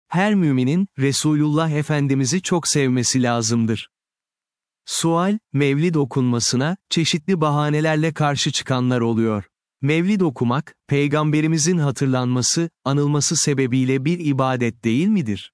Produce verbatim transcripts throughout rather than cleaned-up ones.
Her müminin, Resulullah Efendimiz'i çok sevmesi lazımdır. Sual, Mevlid okunmasına, çeşitli bahanelerle karşı çıkanlar oluyor. Mevlid okumak, Peygamberimizin hatırlanması, anılması sebebiyle bir ibadet değil midir?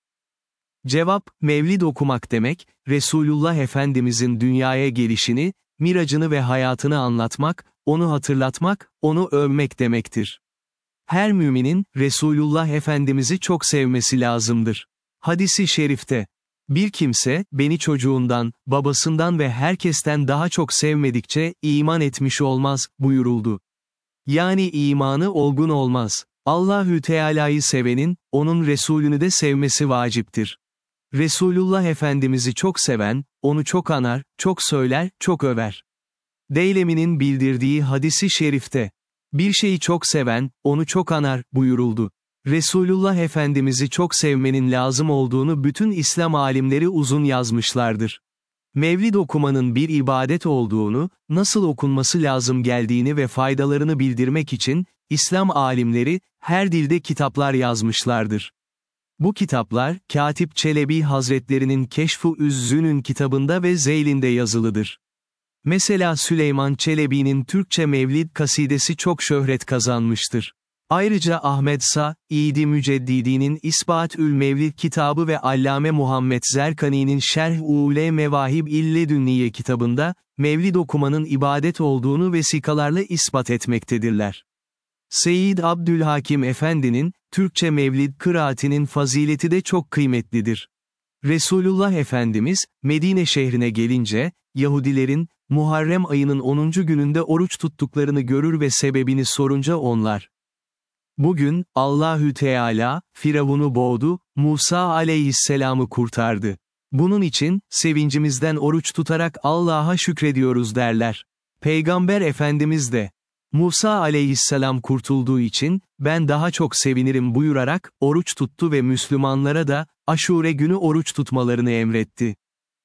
Cevap, Mevlid okumak demek, Resulullah Efendimizin dünyaya gelişini, miracını ve hayatını anlatmak, onu hatırlatmak, onu övmek demektir. Her müminin, Resulullah Efendimiz'i çok sevmesi lazımdır. Hadis-i şerifte, bir kimse, beni çocuğundan, babasından ve herkesten daha çok sevmedikçe, iman etmiş olmaz, buyuruldu. Yani imanı olgun olmaz. Allahü Teala'yı sevenin, onun Resulünü de sevmesi vaciptir. Resulullah Efendimiz'i çok seven, onu çok anar, çok söyler, çok över. Deylemi'nin bildirdiği hadisi şerifte, bir şeyi çok seven, onu çok anar, buyuruldu. Resulullah Efendimiz'i çok sevmenin lazım olduğunu bütün İslam alimleri uzun yazmışlardır. Mevlid okumanın bir ibadet olduğunu, nasıl okunması lazım geldiğini ve faydalarını bildirmek için, İslam alimleri, her dilde kitaplar yazmışlardır. Bu kitaplar, Katip Çelebi Hazretlerinin Keşf-ı Üz-Zünün kitabında ve Zeylinde yazılıdır. Mesela Süleyman Çelebi'nin Türkçe Mevlid kasidesi çok şöhret kazanmıştır. Ayrıca Ahmed Sa-İdi Müceddidi'nin İsbat-ül Mevlid kitabı ve Allame Muhammed Zerkani'nin Şerh-ül Mevahib İlledünniye kitabında, Mevlid okumanın ibadet olduğunu vesikalarla ispat etmektedirler. Seyyid Abdülhakim Efendi'nin, Türkçe Mevlid kıraatinin fazileti de çok kıymetlidir. Resulullah Efendimiz, Medine şehrine gelince, Yahudilerin, Muharrem ayının onuncu gününde oruç tuttuklarını görür ve sebebini sorunca onlar, bugün, Allahü Teala, Firavun'u boğdu, Musa aleyhisselamı kurtardı. Bunun için, sevincimizden oruç tutarak Allah'a şükrediyoruz derler. Peygamber Efendimiz de, Musa aleyhisselam kurtulduğu için, ben daha çok sevinirim buyurarak, oruç tuttu ve Müslümanlara da, Aşure günü oruç tutmalarını emretti.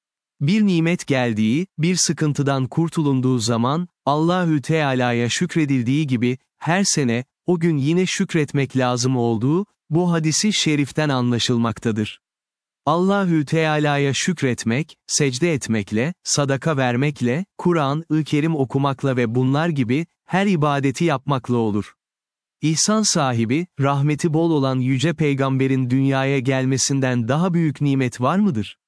Bir nimet geldiği, bir sıkıntıdan kurtulunduğu zaman, Allahü Teala'ya şükredildiği gibi, her sene, o gün yine şükretmek lazım olduğu, bu hadisi şeriften anlaşılmaktadır. Allahü Teala'ya şükretmek, secde etmekle, sadaka vermekle, Kur'an-ı Kerim okumakla ve bunlar gibi, her ibadeti yapmakla olur. İhsan sahibi, rahmeti bol olan Yüce Peygamberin dünyaya gelmesinden daha büyük nimet var mıdır?